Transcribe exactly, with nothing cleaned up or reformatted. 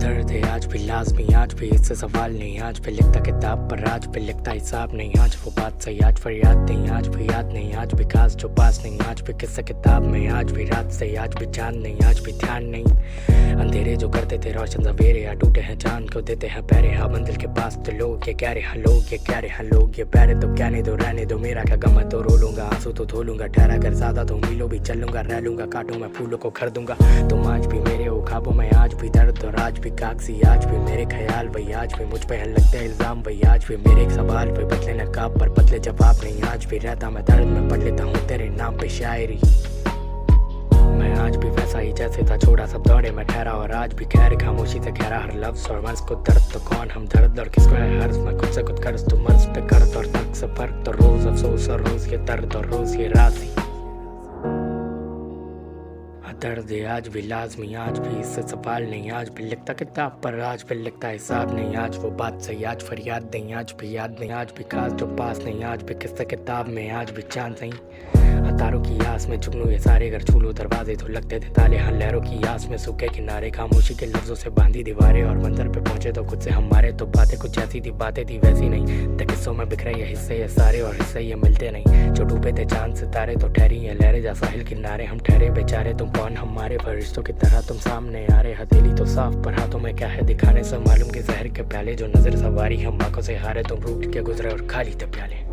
दर्द है आज भी लाजमी, आज भी इससे सवाल नहीं, आज भी लिखता किताब पर, आज भी लिखता हिसाब नहीं, आज वो बात सही, आज फरियाद नहीं, आज भी याद नहीं, आज भी खास जो पास नहीं, आज भी किस्सा किताब में, आज भी रात से, आज भी चांद नहीं, आज भी ध्यान नहीं। अंधेरे जो करते थे रोशन सवेरे, या टूटे हैं चांद को देते हैं पैरे, हाँ मंजिल के पास तो लोग ये कह रहे हैं, लोग ये कह रहे हैं, लोग ये पैरे तो कहने दो, रहने दो, मेरा क्या गम है तो रो लूंगा, आंसू तो धो लूंगा, ठहरा कर ज्यादा तो मीलों भी चल लूंगा, रह लूंगा, काटूं मैं फूलों को खरीदूंगा। तुम आज भी मेरे हो ख्वाबों में, आज भी दर्द और आज भी कागजी, आज भी मेरे ख्याल वही, आज भी मुझ पे है लगते हैं इल्जाम वही, आज भी मेरे एक सवाल पे बदले नकाब पर बदले जवाब नहीं, आज भी रहता मैं दर्द में पढ़ लेता हूँ तेरे नाम पे शायरी। मैं आज भी वैसा ही जैसे था, छोड़ा सब दौड़े मैं ठहरा, और आज भी खैर खामोशी से गहरा हर लफ्ज और मर्ज को दर्द तो कौन हम दर्द और किसको है हर्ज, मैं खुद से खुद कर्ज तो मर्ज पे कर्ज और तर्क से फर्क, तो रोज अफसोस और रोज ये दर्द और रोज ये राजी। दर्द है आज भी लाजमी, आज भी इससे सवाल नहीं, आज भी लिखता किताब पर, आज भी लिखता हिसाब नहीं, आज वो बात सही, आज फरियाद नहीं, आज भी याद नहीं, आज भी खास जो पास नहीं, आज भी किस्सा किताब में, आज भी चांद नहीं। तारों की आस में जुगनू ये सारे घर छूलो दरवाजे तो लगते थे ताले, हाँ लहरों की आस में सूखे किनारे, खामोशी के लफ्जों से बांधी दीवारें, और मंजर पे पहुंचे तो खुद से हमारे, तो बातें कुछ ऐसी थी बातें थी वैसी नहीं, तो किस्सों में बिखरे ये हिस्से ये सारे और हिस्से ये मिलते नहीं, जो डूबे थे चांद सितारे तो ठहरी ये लहरें जा साहिल किनारे, हम ठहरे बेचारे तुम कौन हमारे फरिश्तों की तरह तुम सामने आ रहे, हथेली तो साफ पर हाथों में क्या है दिखाने से मालूम के जहर के प्याले, जो नजर सवारी हम आंखों से हारे तुम रूठ के गुजरे और खाली थे प्याले।